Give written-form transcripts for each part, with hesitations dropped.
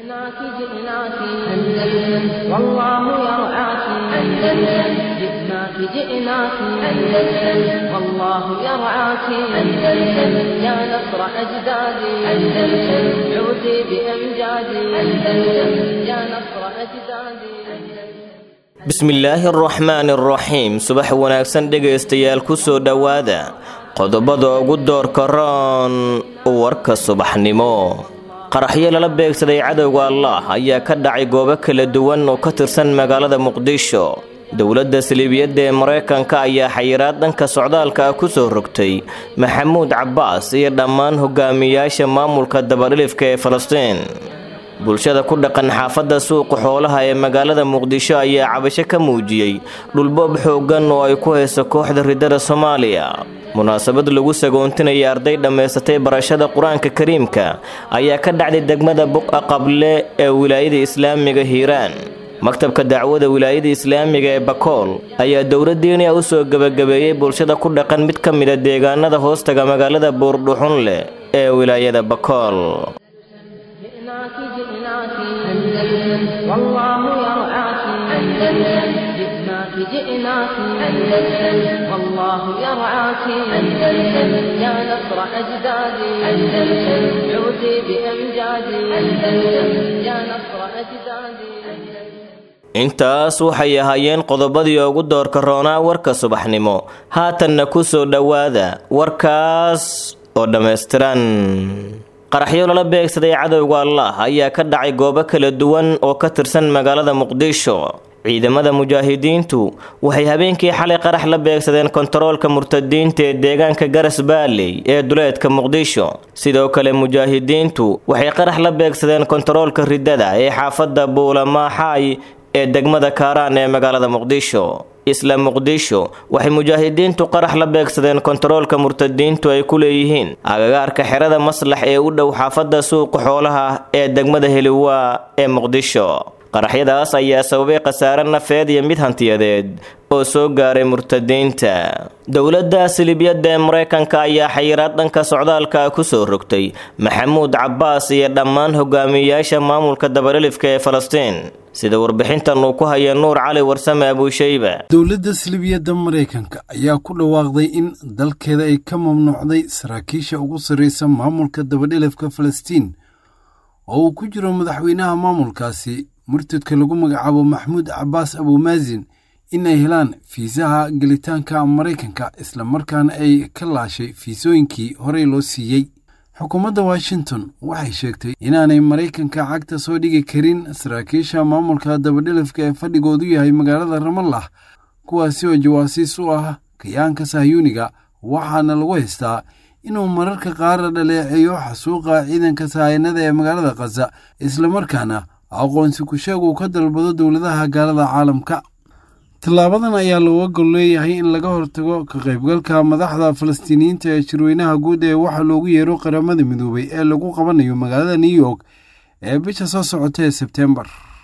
جئناك جئناك أندلس والله يرعاك أندلس جئناك جئناك أندلس والله يرعاك أندلس يا نصر أجدادي أندلس عودي بأمجادي أندلس يا نصر أجدادي بسم الله الرحمن الرحيم subax wanaagsan dhageystayaal ku soo dhawaada qodobada ugu doorka roon warka subaxnimo qaraxyo lala beegsaday cadawga Allah ayaa ka dhacay goobo kala duwan oo ka tirsan magaalada Muqdisho dawladda Siliibiyadda ee Mareykanka ayaa xayiraad dhanka socdaalka ku soo rogtay Maxamuud Cabbaas iyo dhammaan hogaamiyaasha maamulka dabadhilifka ee Falastiin bulshada ku dhaqan xaafadda suuqa xoolaha ee magaalada Muqdisho ayaa cabasho ka muujiyay dhulboob xoogan oo ay ku hayso kooxda ridada Soomaaliya munaasabad lagu sagoontinay arday dhameysatay barashada Quraanka Kariimka ayaa ka dhacday degmada Buqa Qable ee wilaayada Islaamiga Hiiraan maktabka dacwada wilaayada Islaamiga ee Bakool ayaa dowladdeena u soo gabagabeeyay bulshada ku dhaqan mid ka mid ah deegaanada hoostaga magaalada Buurdhuxunle ee wilaayada Bakool والله يرعاك أندلس جئناك جئناك أندلس والله يرعاك أندلس يا نصر أجدادي أندلس عودي بأمجادي أندلس يا نصر أجدادي intaas waxay ahaayeen qodobadii ugu doorka roonaa warka subaxnimo haatanna ku soo dhawaada warkaas oo dhameystiran qaraxyo lala beegsaday cadawga Allah ayaa ka dhacay goobo kala duwan oo ka tirsan magaalada Muqdisho ciidamada mujaahidiintu waxay habeenkii xalay qarax la beegsadeen kontaroolka murtadiinta ee deegaanka Garas Baalley ee duleedka Muqdisho sidoo kale mujaahidiintu waxay qarax la beegsadeen kontaroolka ridada ee xaafadda Buulamaxay ee degmada Kaaraan ee magaalada Muqdisho isla Muqdisho waxay mujaahidiintu qarax la beegsadeen kontaroolka murtadiintu ay ku leeyihiin agagaarka xerada Maslax ee u dhow xaafadda suuqa xoolaha ee degmada Heliwa ee Muqdisho qaraxyadaas ayaa sababay khasaare nafeed iyo mid hantiyadeed oo soo gaaray murtadiinta dawladda Siliibiyadda ee Mareykanka ayaa xayiraad dhanka socdaalka ku soo rogtay Maxamuud Cabbaas iyo dhammaan hogaamiyaasha maamulka dabadhilifka ee Falastiin sida warbixintan uu ku haya Nuur Cali Warsame Abushayba dawladda Siliibiyadda Mareykanka ayaa ku dhawaaqday in dalkeeda ay ka mamnuucday saraakiisha ugu sareysa maamulka dabadhilifka Falastiin oo uu ku jiro madaxweynaha maamulkaasi murtadka lagu magacaabo Maxamuud Cabbaas Abu Maazin in ay helaan fiisaha galitaanka Mareykanka isla markaana ay ka laashay fiisooyinkii horey loo siiyay xukuumadda Washington waxay sheegtay inaanay Mareykanka cagta soo dhigi karin saraakiisha maamulka dabadhilifka ee fadhigoodu yahay magaalada Ramallah kuwaasi oo jawaasiis u ah kayaanka Sahyuuniga waxaana lagu haystaa inuu mararka qaar dhaleeceeyo xasuuqa ciidanka Sahaynada ee magaalada Gaza isla markaana aqoonsi ku sheego ka dalbado dawladaha gaalada caalamka talaabadan ayaa looga gol leeyahay in laga hortago ka qaybgalka madaxda Falastiiniyiinta ee shirweynaha guud ee waxa loogu yeero qaramada midoobay ee lagu qabanayo magaalada New York ee bisha soo socota ee September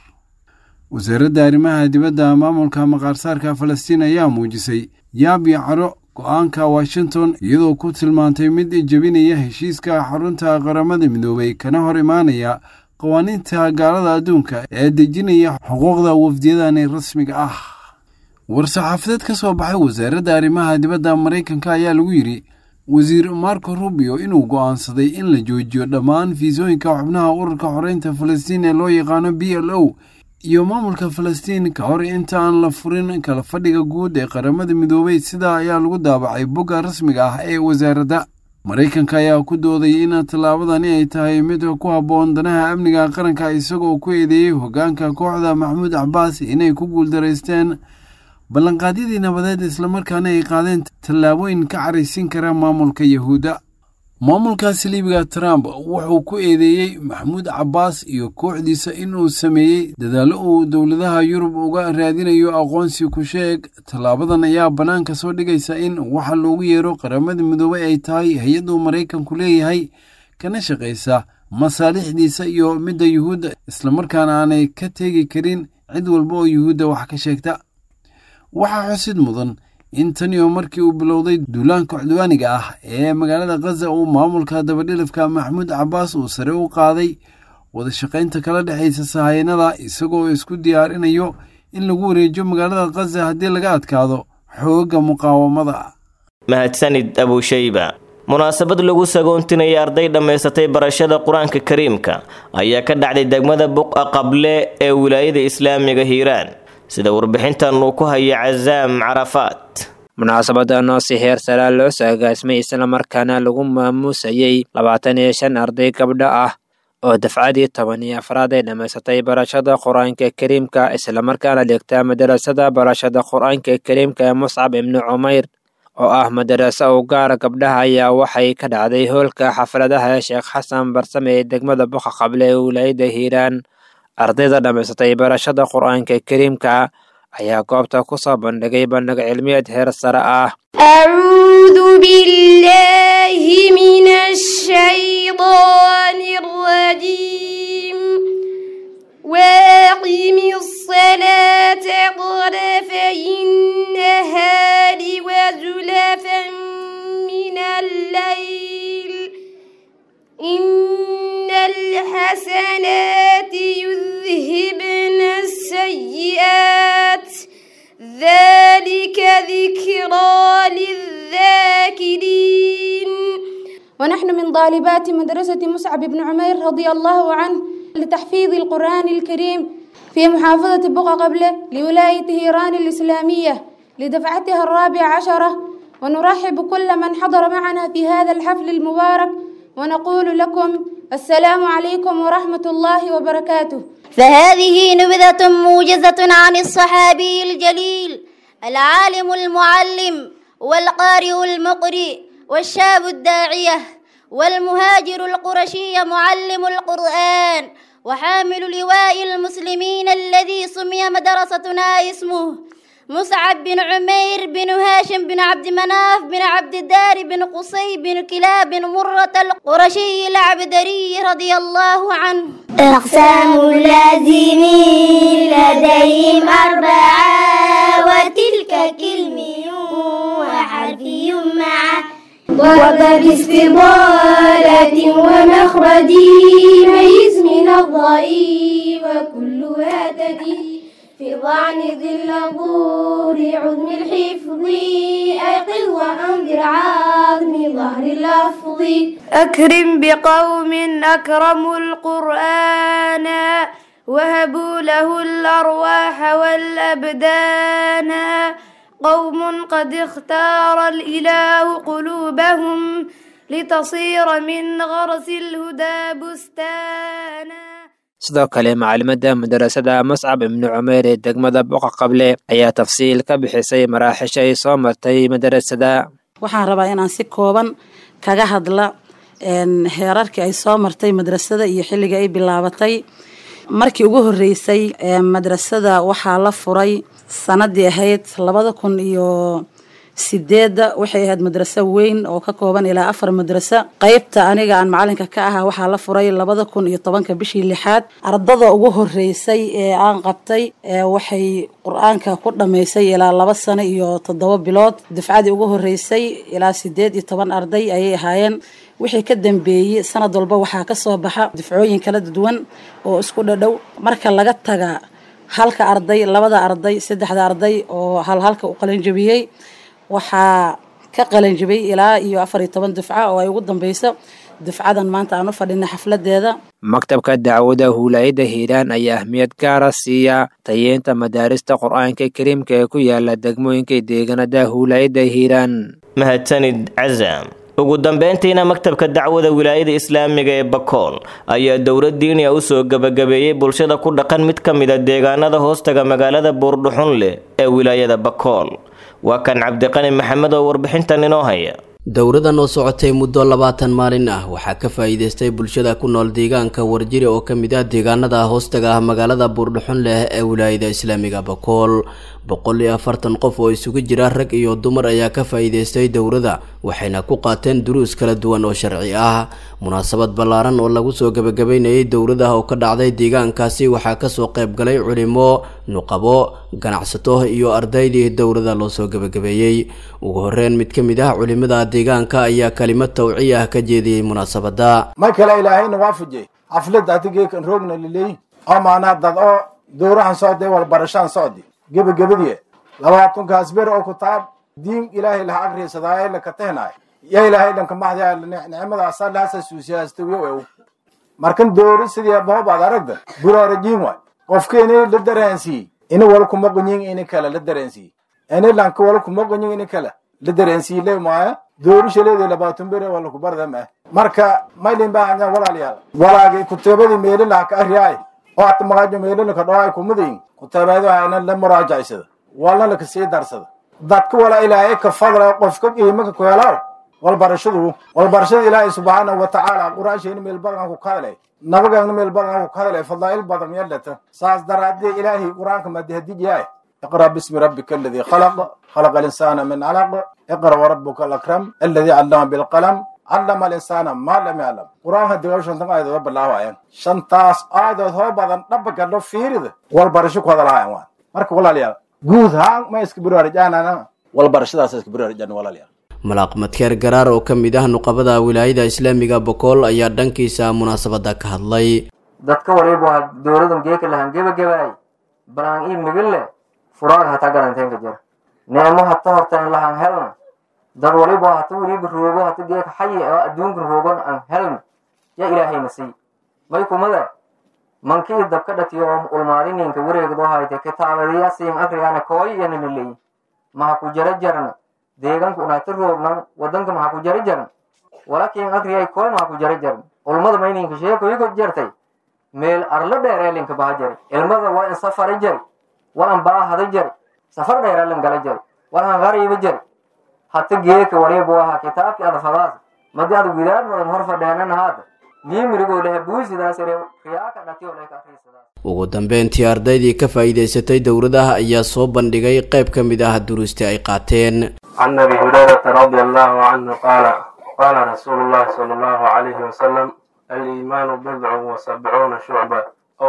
wasaaradda arrimaha dibadda maamulka maqaarsaarka Falastiin ayaa muujisay yaab iyo caro go'aanka Washington iyadoo ku tilmaantay mid jabinaya heshiiska xarunta qaramada midoobay kana hor imaanaya qawaaniinta gaalada adduunka ee dejinaya xuquuqda wafdiyadan rasmiga ah war-saxaafadeed ka soo baxay wasaaradda arrimaha dibadda Mareykanka ayaa lagu yiri wasiir Marco Rubio inuu go'aansaday in la joojiyo dhammaan fiisooyinka xubnaha ururka xoreynta Falastiin ee loo yaqaan PLO iyo maamulka Falastiin ka hor inta aan la furin kala fadhiga guud ee qaramada midoobay sida ayaa lagu daabacay bogga rasmiga ah ee wasaaradda Mareykanka ayaa ku dooday in talaabadani ay tahay mid ku habboon danaha amniga qaranka isagoo ku eedeeyay hoggaanka kooxda Maxamuud Cabbaas inay ku guuldareysteen ballanqaadyadii nabadeed isla markaana ay qaadeen tallaabooyin ka caraysin kara maamulka Yahuuda maamulka Siliibiga Trump wuxuu ku eedeeyay Maxamuud Cabbaas iyo kooxdiisa inuu sameeyay dadaalo uu dawladaha Yurub uga raadinayo aqoonsi ku sheeg talaabadan ayaa banaanka soo dhigaysa in waxa loogu yeero qaramada midoobay ay tahay hay'adda Mareykanku leeyahay kana shaqeysa masaalixdiisa iyo midda Yahuuda isla markaana aanay ka tegi karin cid walba oo Yahuuda wax ka sheegta waxaa xusid mudan in tani oo markii uu bilowday duulaanka cudwaaniga ah ee magaalada Gaza uu maamulka dabadhilifka Maxamuud Cabbaas uu sare u qaaday wada shaqaynta kala dhexaysa sahayanada isagoo isku diyaarinayo in lagu wareejiyo magaalada Gaza haddii laga adkaado xoogga muqaawamada. mahadsanid abushayba. munaasabad lagu sagoontinayay arday dhammaysatay barashada qur-aanka kariimka ayaa ka dhacday degmada Buqa Qable ee wilaayada Islaamiga Hiiraan sida warbixintan uu ku hayay Cazaam Carafaat. munaasabadan oo si heer sare loo saagaasmay isla markaana lagu maamuusayay 25 arday gabdho ah oo dafcadii 14 ay dhammaysatay barashada qur-aanka kariimka isla markaana dhigta madrasada barashada qur-aanka kariimka ee Mus'ab ibn Umayr oo ah madrasa u gaar gabdhaha ayaa waxay ka dhacday hoolka xafladaha Sheekh Xasan Barsame ee degmada Buqa Qable ee wilaayada Hiiraan. ardayda dhammaysatay barashada qur-aanka kariimka ayaa goobta ku soo bandhigay bandhig cilmiyeed heer sare ah. A'uudu billahi minash shaytaanir rajiim. Waqimis salata tarafayn nahari wa zulafan minal layl. Innal hasanati yudhhibna as-sayyi'at. ذلك ذكرى للذاكرين. ونحن من طالبات مدرسة مصعب بن عمير رضي الله عنه لتحفيظ القرآن الكريم في محافظة بقى قبله لولاية هيران الإسلامية لدفعتها 14. ونرحب كل من حضر معنا في هذا الحفل المبارك ونقول لكم السلام عليكم ورحمة الله وبركاته. فهذه نبذة موجزة عن الصحابي الجليل العالم المعلم والقارئ المقرئ والشاب الداعية والمهاجر القرشي معلم القرآن وحامل لواء المسلمين الذي سمي مدرستنا اسمه مصعب بن عمير بن هاشم بن عبد مناف بن عبد الدار بن قصي بن كلاب بن مرة القرشي العبدري رضي الله عنه. أقسام اللازمين لديهم 4 وتلك كلمي وحرفي معه ضرب باستضالة ومخرجي ميز من الضئي وكلها تدي في ضعن ظل ظهور عظم الحفظ أيقظ وأنذر عظم ظهر اللفظ. أكرم بقوم أكرموا القرآن وهبوا له الأرواح والأبدان قوم قد اختار الإله قلوبهم لتصير من غرس الهدى بستانا. sidoo kale macalimadda madrasada Mus'ab ibn Umayr ee degmada Buqa Qable ayaa tafsiil ka bixisay maraaxisha ay soo martay madrasada. waxaan rabaa inaan si kooban kaga hadla heerarkii ay soo martay madrasada iyo xilliga ay bilaabatay. markii ugu horeysay madrasada waxaa la furay sanadii ahayd 2008 waxay ahayd madraso weyn oo ka kooban ilaa 4 madraso. qaybta aniga aan macalinka ka ahaa waxaa la furay 2010 bishii 6. ardada ugu horeysay ee aan qabtay waxay quraanka ku dhameysay ilaa 2 sano iyo 7 bilood. dafcadii ugu horeysay ilaa 18 arday ayay ahaayeen. wixii ka dambeeyay sanad walba waxaa ka soo baxa dafcooyin kala duwan oo isku dhadhow. marka laga taga halka arday, 2 arday, 3 arday oo halka u qalin jabiyay waxaa ka qalin jabay ilaa iyo 14 dafca oo ay ugu dambayso dafcadan maanta aan u fadhina xafladeeda. maktabka dacwada wilaayada Hiiraan ayaa ahmiyad gaar ah siiya tayeenta madaarista quraanka kariimka ee ku yaala degmooyinka deegaanada wilaayada Hiiraan. mahadsanid Cazaam. ugu dambeyntiina maktabka dacwada wilaayada Islaamiga ee Bakool ayaa dowlad diini ah u soo gabagabeeyay bulshada ku dhaqan mid ka mid ah deegaanada hoostaga magaalada Buurdhuxunle ee wilaayada Bakool. waa kan Cabdiqani Maxamed oo warbixintan inoo haya. dowladan oo socotay muddo 20 maalin ah waxaa ka faa'iideystay bulshada ku nool deegaanka Warjire oo ka mid ah deegaanada hoostaga magaalada Buurdhuxunle ee wilaayada Islaamiga Bakool. 140 qof oo isugu jira rag iyo dumar ayaa ka faa'iideystay dowladda waxayna ku qaateen duruus kala duwan oo sharci ah. munaasabad ballaaran oo lagu soo gabagabeynayay dowladda oo ka dhacday deegaankaasi waxaa ka soo qayb galay culimo, nuqabo, ganacsato iyo ardaydii dowladda loo soo gabagabeeyay. ugu horreyn mid ka mid ah culimada deegaanka ayaa kalimad tawciya ka jeediyay munaasabada. marka la ilaahayna waafajay xaflad atigeekan roogna lilay amaana dad oo doorahan socday wal barashaan socday gabagabadii 20 kaas bir oo kutaab diin ilaahay la aqriisaday la ka tahnay ya ilaahay dhanka maxdaa nicmada asalaasa suusiyaastay markan doori sidii boobaad aragda buraarajin way qofkeena la dareensi inuu wal kuma qonyin in kala la dareensi ana lanka wal kuma qonyin in kala la dareensi leemaa doori shaleeda 20 bir wal ku bardama marka maylin baahna walaaliyaal walaagay kutubadii meel la ka ariyay oo at magajo meel la ka dhaay kumudin kutaabada ayna la muraajaysada wala la ka sii darsada dadku wala ilaahay ka fadla qofka qiimo ka yeelaa والبرشدو إلهي سبحانه وتعالى قراشين من البرغان كقالي نبغان من البرغان كقالي فضائل بدن يلته ساس درادي إلهي قرانك ما دهدي جاي اقرأ باسم ربك الذي خلق الإنسان من علق اقرأ وربك الأكرم الذي علم بالقلم علم الإنسان ما لم يعلم قرآن هدي شنطة آيات رب الله عين شنطاس آيات هو بدن ربك الله فيرد والبرشك هذا الحيوان مرك ولا ليا جود هان ما يسكبروا رجعنا والبرشد يسكبروا رجعنا ولا ليا malaaq madkeer garaar oo ka mid ah nuqabada wilaayada islaamiga Boqol ayaa dhankiisa munaasabada ka hadlay dadka waliba dowladan geeka lahan gabagabay baraan in migille furaad hata garanteen ka jir neemo hata hortaan lahan helna dad waliba hata waliba roogo hata geeka xayi oo adduunka roogan aan helna ya ilaahay nasi may kumada mankii dabka dhatiyo ulmaadinka wareegdo hayte kitaabadiya siin afriyana kooy yana nilay ma ku jarajarna deegaanku unaata roognan wadanka maxaa ku jari jaran walaakiin agriyay kooy maxaa ku jari jaran ulmada mayninka sheekoyi ku jartay meel arla dheereelinka baha jari ilmada waa in safari jari waa an baahada jari safar dheereelin gala jari waa an qariiba jari hata geeka wariibu ahaa kitaabkii adafadaas madi ad widaad mudan hor fadheenan haada miimirigo lehe buusidaas riyaaka dhatiyo leeka akriisadaas ugu dambeyntii ardaydii ka faa'iidaysatay dowladaha ayaa soo bandhigay qayb ka mid ah duruusta ay qaateen عن أبي هريرة رضي الله عنه قال رسول الله صلى الله عليه وسلم الإيمان 70 شعبة أو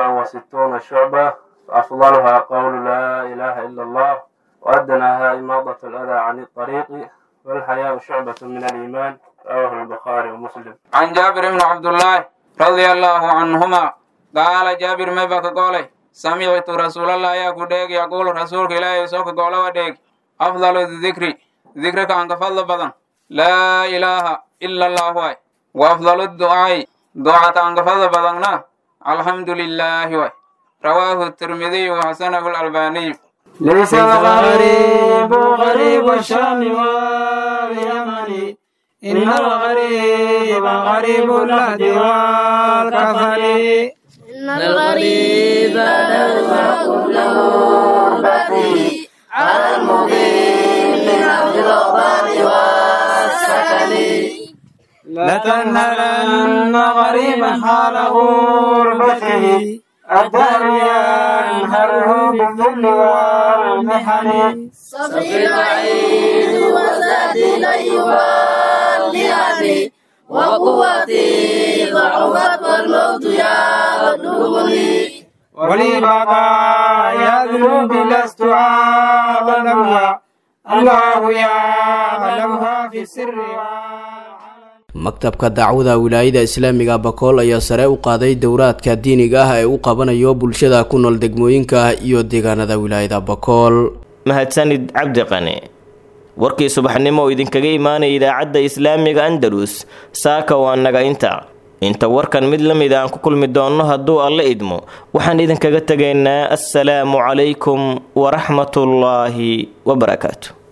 60 شعبة فأفضلها قول لا إله إلا الله وأدناها إماطة الأذى عن الطريق والحياء شعبة من الإيمان رواه البخاري ومسلم. عن جابر بن عبد الله رضي الله عنهما قال جابر ما بك قولي سمعت رسول الله يقول رسولك لا يسوك قوله وديك أفضل الذكر ذكرك عن فضل بدن لا إله إلا الله واي وأفضل الدعاء دعاء عن فضل بدننا الحمد لله واي رواه الترمذي وحسنه الألباني. ليس الغريب غريب الشام واليمن إن الغريب غريب اللهد والكفن إن الغريب لما كله غربتي على المقيم من أرض الأوطان والسكن لتنهلن غريبا حال غربته الدهر ينهره بالذل والمحن صفي البعيد وزادي لن يبالغني وقوتي ضعفت والموت يغلبني ولي بقايا ذنوبي لست أعلمها الله يعلمها في السر. maktabka dacwada wilaayada islaamiga Boqol ayaa sare u qaaday dowraadka diiniga ah ee uu qabanayo bulshada ku nool degmooyinka iyo deegaanada wilaayada Boqol. mahadsanid cabdi qani warkii subaxnimo oo idinkaga imaanay idaacadda islaamiga Andalus saaka waa naga inta warkan mid la mid aan ku kulmi doono hadduu alla idmo waxaan idinkaga tagaynaa assalaamu calaykum wa rahmatullaahi wa barakaatuh.